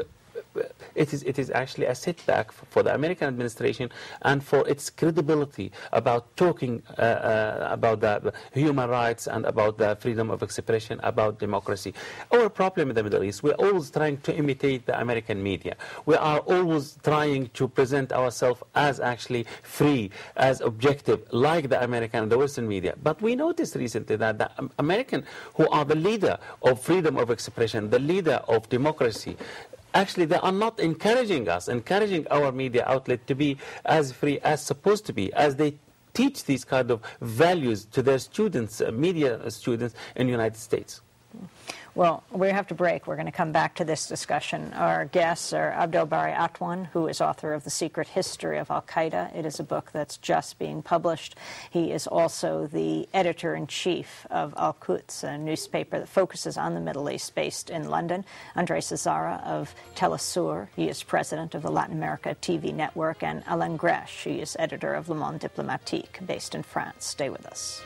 it is, it is actually a setback for the American administration and for its credibility about talking uh, uh, about the human rights and about the freedom of expression, about democracy. Our problem in the Middle East, we're always trying to imitate the American media. We are always trying to present ourselves as actually free, as objective, like the American and the Western media. But we noticed recently that the American, who are the leader of freedom of expression, the leader of democracy, actually, they are not encouraging us, encouraging our media outlet to be as free as supposed to be, as they teach these kind of values to their students, uh, media students in the United States. Well, we have to break. We're going to come back to this discussion. Our guests are Abdel Bari Atwan, who is author of The Secret History of Al-Qaeda. It is a book that's just being published. He is also the editor-in-chief of Al-Quds, a newspaper that focuses on the Middle East, based in London. Andres Azara of Telesur. He is president of the Latin America T V network. And Alain Gresh, he is editor of Le Monde Diplomatique, based in France. Stay with us.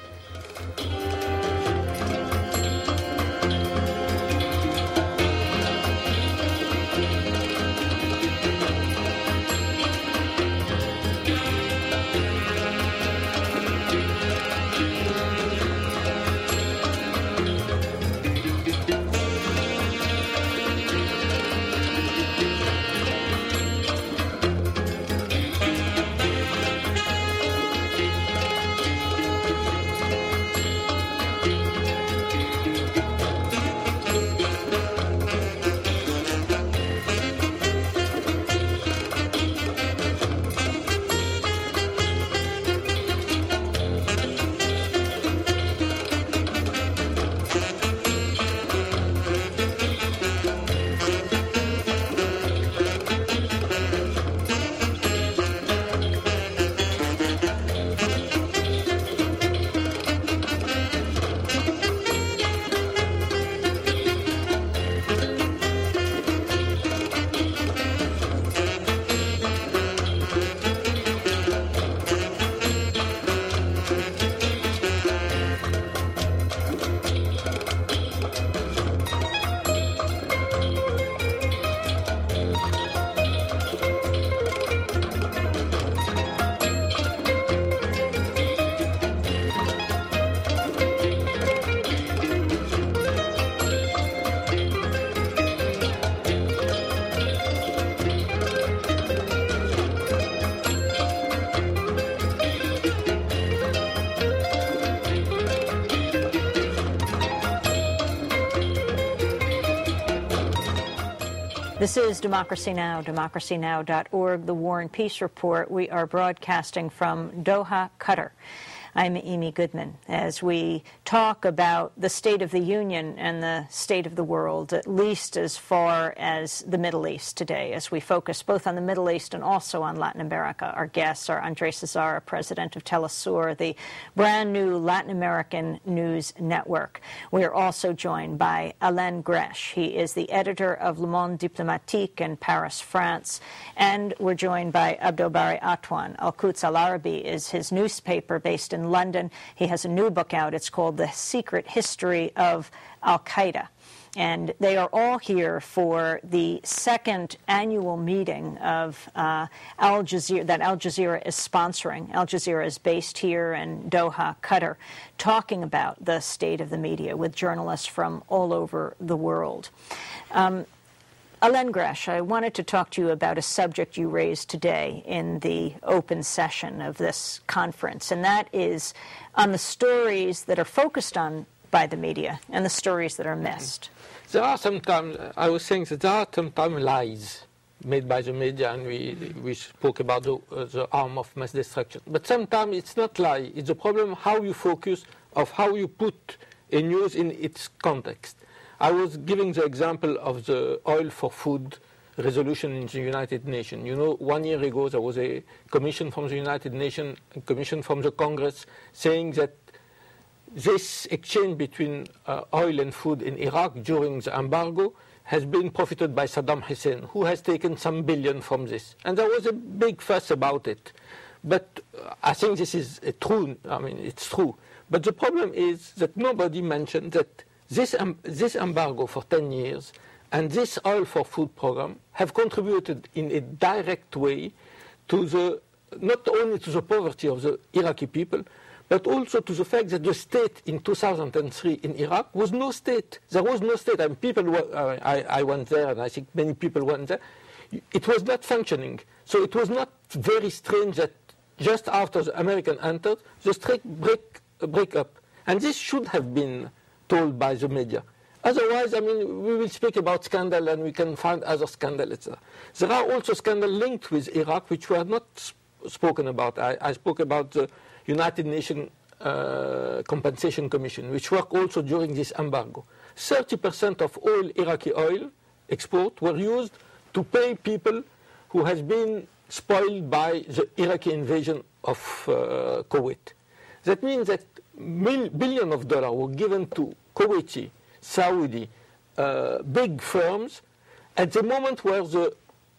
This is Democracy Now!, democracy now dot org, the War and Peace Report. We are broadcasting from Doha, Qatar. I'm Amy Goodman, as we talk about the state of the Union and the state of the world, at least as far as the Middle East today, as we focus both on the Middle East and also on Latin America. Our guests are Andres Cesar, president of Telesur, the brand new Latin American news network. We are also joined by Alain Gresh. He is the editor of Le Monde Diplomatique in Paris, France. And we're joined by Abdelbari Atwan. Al-Quds Al-Arabi is his newspaper based in London. He has a new book out. It's called The Secret History of Al-Qaeda. And they are all here for the second annual meeting of uh, Al Jazeera, that Al Jazeera is sponsoring. Al Jazeera is based here in Doha, Qatar, talking about the state of the media with journalists from all over the world. Um, Alain Gresh, I wanted to talk to you about a subject you raised today in the open session of this conference, and that is on the stories that are focused on by the media and the stories that are missed. There are sometimes, I was saying that there are sometimes lies made by the media, and we, we spoke about the, uh, the arm of mass destruction. But sometimes it's not lie, it's a problem how you focus, of how you put a news in its context. I was giving the example of the oil for food resolution in the United Nations. You know, one year ago there was a commission from the United Nations, a commission from the Congress, saying that this exchange between uh, oil and food in Iraq during the embargo has been profited by Saddam Hussein, who has taken some billion from this. And there was a big fuss about it. But uh, I think this is uh, true. I mean, it's true. But the problem is that nobody mentioned that This, um, this embargo for ten years and this oil for food program have contributed in a direct way to the, not only to the poverty of the Iraqi people, but also to the fact that the state in two thousand three in Iraq was no state. There was no state. And people were, uh, I, I went there, and I think many people went there. It was not functioning. So it was not very strange that just after the American entered, the state break, uh, break up. And this should have been told by the media. Otherwise, I mean, we will speak about scandal and we can find other scandals, et cetera. There are also scandals linked with Iraq which were not sp spoken about. I, I spoke about the United Nations uh, Compensation Commission, which worked also during this embargo. thirty percent of all Iraqi oil export were used to pay people who has been spoiled by the Iraqi invasion of uh, Kuwait. That means that mil billions of dollars were given to Kuwaiti, Saudi, uh, big firms at the moment where the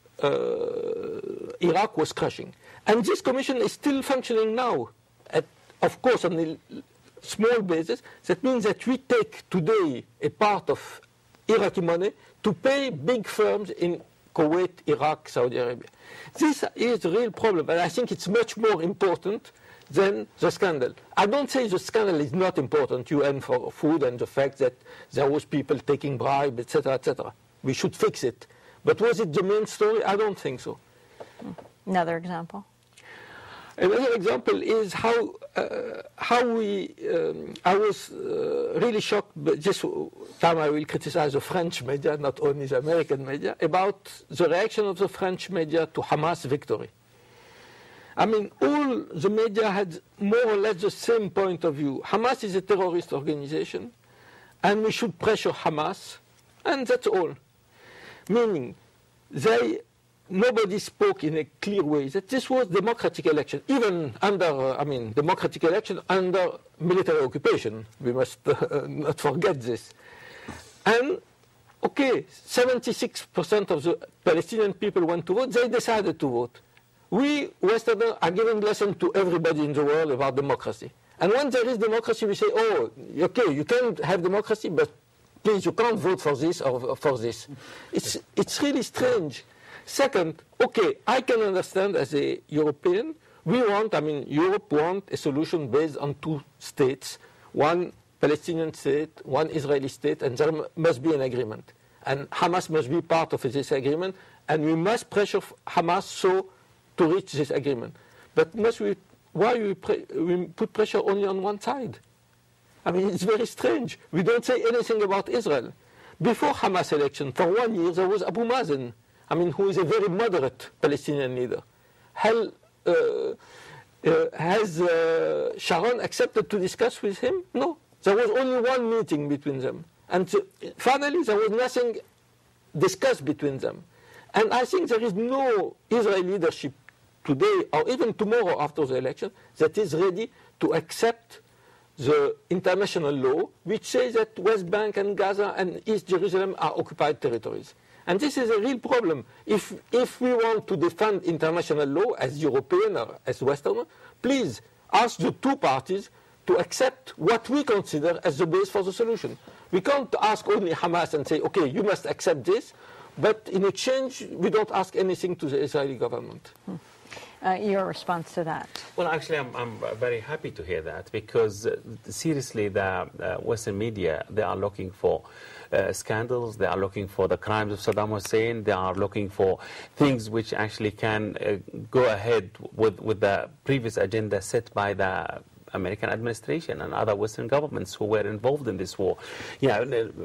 uh, Iraq was crashing. And this commission is still functioning now, at, of course, on a small basis. That means that we take today a part of Iraqi money to pay big firms in Kuwait, Iraq, Saudi Arabia. This is a real problem, and I think it's much more important than the scandal. I don't say the scandal is not important, U N for food and the fact that there was people taking bribes, et cetera, et cetera. We should fix it. But was it the main story? I don't think so. Another example? Another example is how uh, how we. Um, I was uh, really shocked. But this time I will criticize the French media, not only the American media, about the reaction of the French media to Hamas victory. I mean, all the media had more or less the same point of view. Hamas is a terrorist organization, and we should pressure Hamas, and that's all. Meaning, they. Nobody spoke in a clear way that this was democratic election, even under, uh, I mean, democratic election under military occupation. We must uh, not forget this. And, okay, seventy-six percent of the Palestinian people went to vote. They decided to vote. We, Westerners, are giving lessons to everybody in the world about democracy. And when there is democracy, we say, oh, okay, you can have democracy, but please, you can't vote for this or for this. It's, it's really strange. Second, okay, I can understand as a European, we want, I mean, Europe want a solution based on two states, one Palestinian state, one Israeli state, and there must be an agreement. And Hamas must be part of this agreement, and we must pressure Hamas so to reach this agreement. But must we, why we, pre we put pressure only on one side? I mean, it's very strange. We don't say anything about Israel. before Hamas election, for one year, there was Abu Mazen, I mean, who is a very moderate Palestinian leader. Hell, uh, uh, has uh, Sharon accepted to discuss with him? No. There was only one meeting between them. And so, finally, there was nothing discussed between them. And I think there is no Israeli leadership today or even tomorrow after the election that is ready to accept the international law which says that West Bank and Gaza and East Jerusalem are occupied territories. And this is a real problem. If, if we want to defend international law as European or as Western, please ask the two parties to accept what we consider as the base for the solution. We can't ask only Hamas and say, okay, you must accept this, but in exchange, we don't ask anything to the Israeli government. Hmm. Uh, your response to that? Well, actually, I'm, I'm very happy to hear that, because uh, seriously, the uh, Western media, they are looking for uh, scandals, they are looking for the crimes of Saddam Hussein, they are looking for things which actually can uh, go ahead with, with the previous agenda set by the American administration and other Western governments who were involved in this war. Yeah,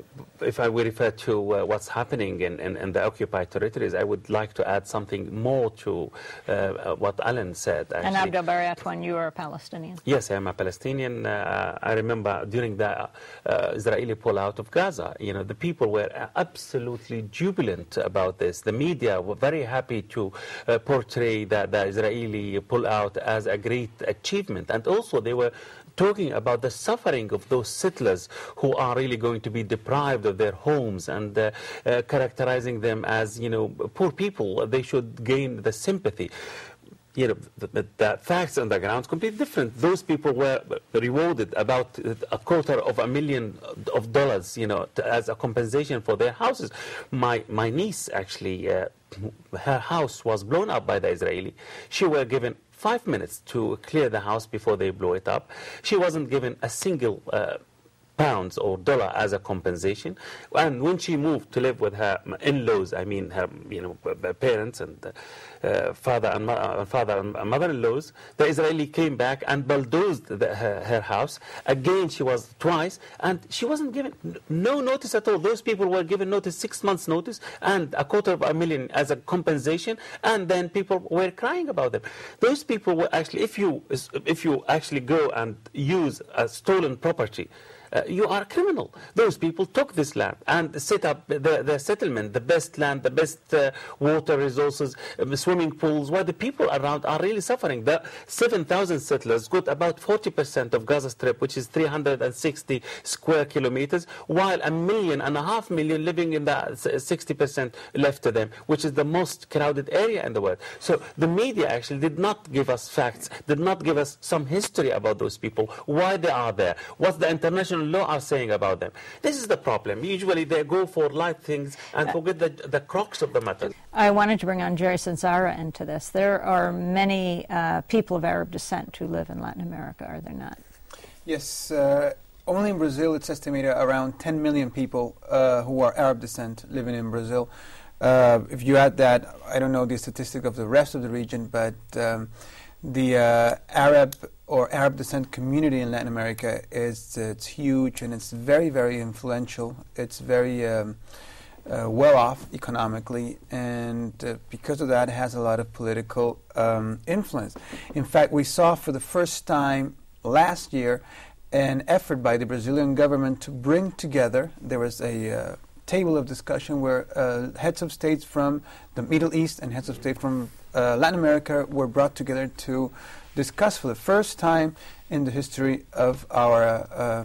if I will refer to uh, what's happening in, in, in the occupied territories, I would like to add something more to uh, what Alan said. Actually. And Abdel Bari Atwan, you are a Palestinian. Yes, I am a Palestinian. Uh, I remember during the uh, Israeli pullout of Gaza, you know, the people were absolutely jubilant about this. The media were very happy to uh, portray the, the Israeli pullout as a great achievement, and also they were talking about the suffering of those settlers who are really going to be deprived of their homes, and uh, uh, characterizing them as, you know, poor people. They should gain the sympathy. You know, the, the, the facts on the ground is completely different. Those people were rewarded about a quarter of a million of dollars, you know, to, as a compensation for their houses. My my niece actually, uh, her house was blown up by the Israeli. She were given five minutes to clear the house before they blow it up. She wasn't given a single uh, pounds or dollar as a compensation. And when she moved to live with her in-laws, I mean her, you know, parents and uh, father and uh, father and mother-in-laws, the Israeli came back and bulldozed the, her, her house. Again, she was twice, and she wasn't given no notice at all. Those people were given notice, six months notice, and a quarter of a million as a compensation, and then people were crying about them. Those people were actually, if you if you actually go and use a stolen property, Uh, you are a criminal. Those people took this land and set up the, the settlement, the best land, the best uh, water resources, uh, swimming pools, where the people around are really suffering. The seven thousand settlers got about forty percent of Gaza Strip, which is three hundred sixty square kilometers, while a million and a half million living in the sixty percent left to them, which is the most crowded area in the world. So the media actually did not give us facts, did not give us some history about those people, why they are there, what the international law are saying about them. This is the problem. Usually they go for light things and forget the, the crux of the matter. I wanted to bring on Jerry Sanzara into this. There are many uh, people of Arab descent who live in Latin America, are there not? Yes. Uh, only in Brazil it's estimated around ten million people uh, who are Arab descent living in Brazil. Uh, if you add that, I don't know the statistic of the rest of the region, but um, the uh, Arab or Arab descent community in Latin America is uh, it's huge, and it's very, very influential. It's very um, uh, well off economically, and uh, because of that, it has a lot of political um, influence. In fact, we saw for the first time last year an effort by the Brazilian government to bring together, there was a uh, table of discussion where uh, heads of states from the Middle East and heads of state from uh, Latin America were brought together to discuss for the first time in the history of our uh,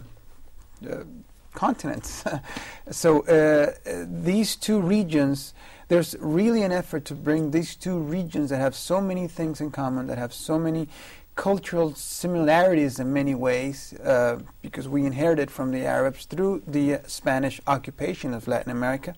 uh, continents. So uh, these two regions, there's really an effort to bring these two regions that have so many things in common, that have so many cultural similarities in many ways, uh, because we inherited from the Arabs through the uh, Spanish occupation of Latin America,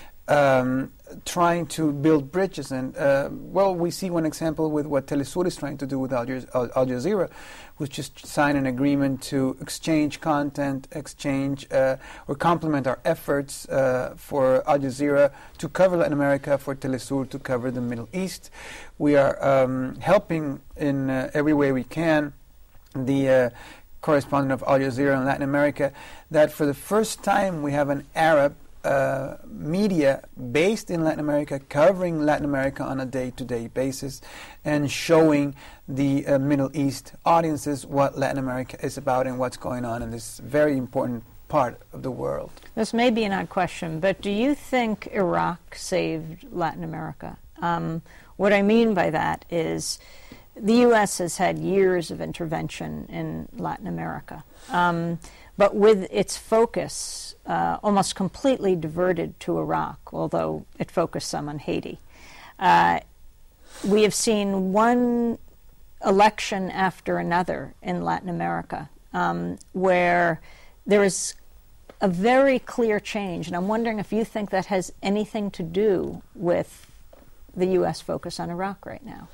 um, trying to build bridges. And, uh, well, we see one example with what Telesur is trying to do with Al, Al, Al Jazeera, which just signed an agreement to exchange content, exchange uh, or complement our efforts uh, for Al Jazeera to cover Latin America, for Telesur to cover the Middle East. We are um, helping in uh, every way we can the uh, correspondent of Al Jazeera in Latin America, that for the first time we have an Arab uh, media based in Latin America, covering Latin America on a day-to-day basis, and showing the uh, Middle East audiences what Latin America is about and what's going on in this very important part of the world. This may be an odd question, but do you think Iraq saved Latin America? Um, what I mean by that is the U S has had years of intervention in Latin America, um, but with its focus uh, almost completely diverted to Iraq, although it focused some on Haiti. Uh, we have seen one election after another in Latin America um, where there is a very clear change, and I'm wondering if you think that has anything to do with the U S focus on Iraq right now.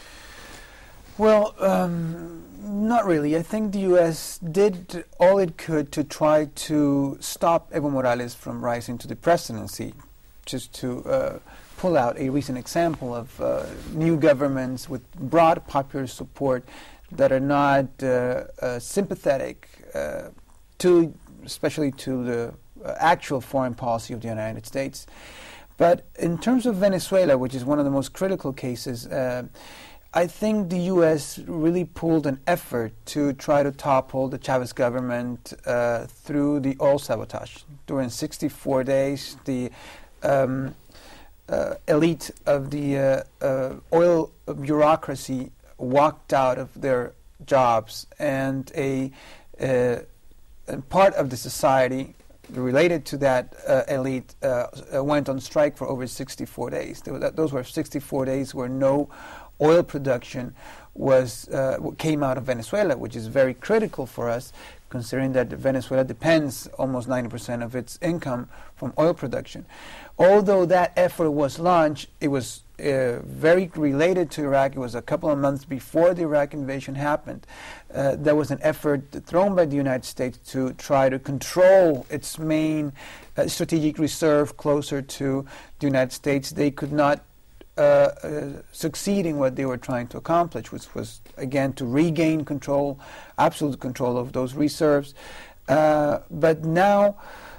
Well, um, not really. I think the U S did all it could to try to stop Evo Morales from rising to the presidency, just to uh, pull out a recent example of uh, new governments with broad popular support that are not uh, uh, sympathetic uh, to, especially to the uh, actual foreign policy of the United States. But in terms of Venezuela, which is one of the most critical cases, uh, I think the U S really pulled an effort to try to topple the Chavez government uh, through the oil sabotage. During sixty-four days, the um, uh, elite of the uh, uh, oil bureaucracy walked out of their jobs, and a, uh, a part of the society related to that uh, elite uh, went on strike for over sixty-four days. There was, those were sixty-four days where no oil production was uh, came out of Venezuela, which is very critical for us, considering that Venezuela depends almost ninety percent of its income from oil production. Although that effort was launched, it was uh, very related to Iraq. It was a couple of months before the Iraq invasion happened. Uh, there was an effort thrown by the United States to try to control its main uh, strategic reserve closer to the United States. They could not Uh, uh, succeeding what they were trying to accomplish, which was, again, to regain control, absolute control of those reserves. Uh, but now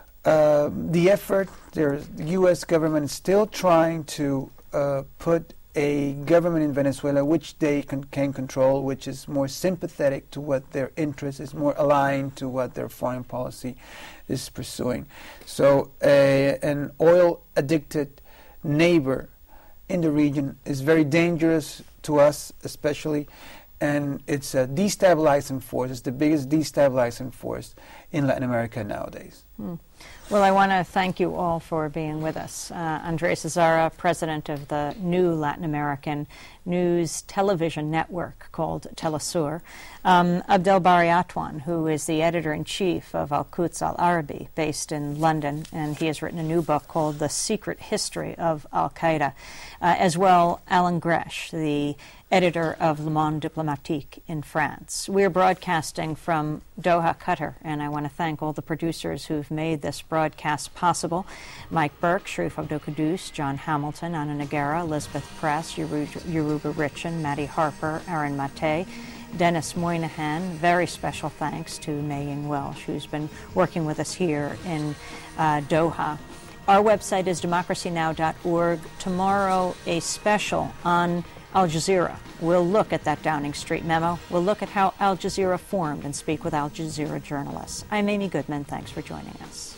uh, the effort, the U S government is still trying to uh, put a government in Venezuela which they can, can control, which is more sympathetic to what their interest is, more aligned to what their foreign policy is pursuing. So uh, an oil-addicted neighbor in the region is very dangerous to us, especially, and it's a destabilizing force. It's the biggest destabilizing force in Latin America nowadays. Hmm. Well, I want to thank you all for being with us. Uh, Andres Azara, president of the new Latin American news television network called Telesur. Um, Abdelbari Atwan, who is the editor-in-chief of Al-Quds Al-Arabi, based in London, and he has written a new book called The Secret History of Al-Qaeda. Uh, as well, Alan Gresh, the editor of Le Monde Diplomatique in France. We're broadcasting from Doha, Qatar, and I want to thank all the producers who've made this broadcast possible. Mike Burke, Sharif Abdul-Qudus, John Hamilton, Anna Nagara, Elizabeth Press, Yoruba Richin, Maddie Harper, Aaron Mate, Dennis Moynihan. Very special thanks to Mei Ying Welsh, who's been working with us here in uh, Doha. Our website is democracy now dot org. Tomorrow, a special on Al Jazeera. We'll look at that Downing Street memo. We'll look at how Al Jazeera formed and speak with Al Jazeera journalists. I'm Amy Goodman. Thanks for joining us.